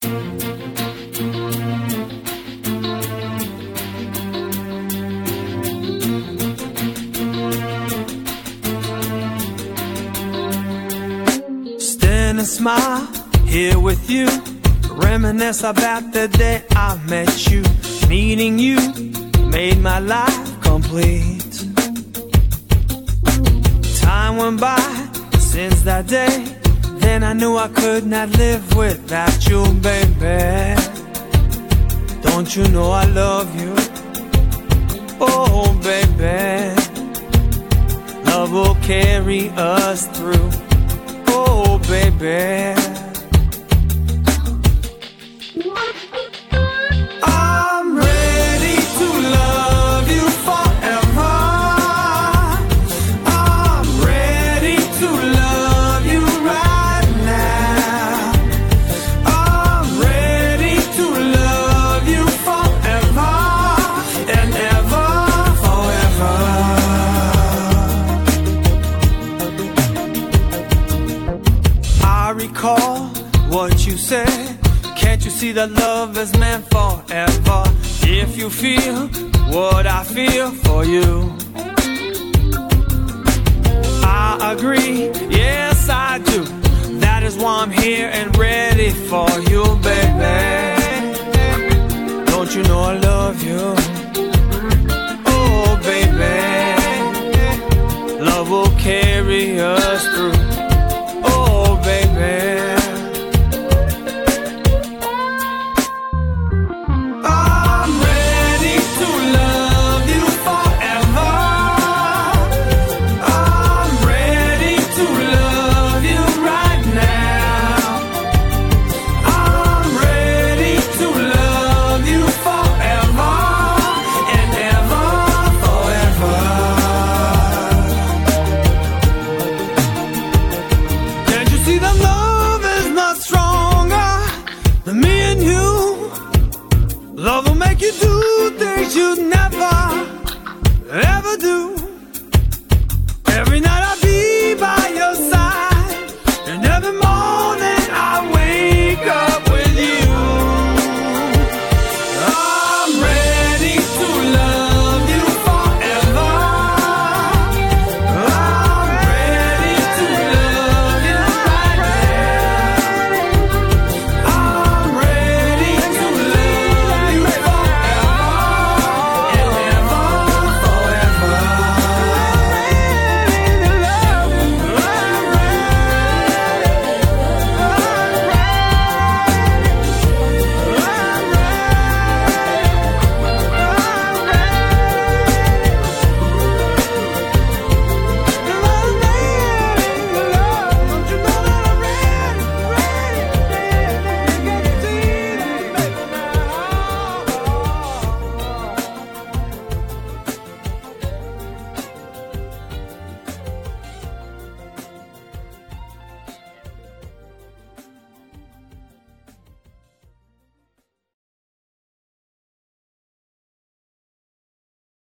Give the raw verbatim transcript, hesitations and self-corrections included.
Stand and smile here with you, reminisce about the day I met you. Meeting you made my life complete. Time went by since that day, then I knew I could not live without you, baby. Don't you know I love you? Oh, baby, love will carry us through. Oh, baby, I'm ready to love you forever. I'm ready to love you right now. I'm ready to love you forever and ever, forever. I recall what you said. Can't you see that love is meant forever? If you feel what I feel for you, I agree, yes I do. That is why I'm here and ready for you, baby. Don't you know I love you? Oh, baby, love will carry us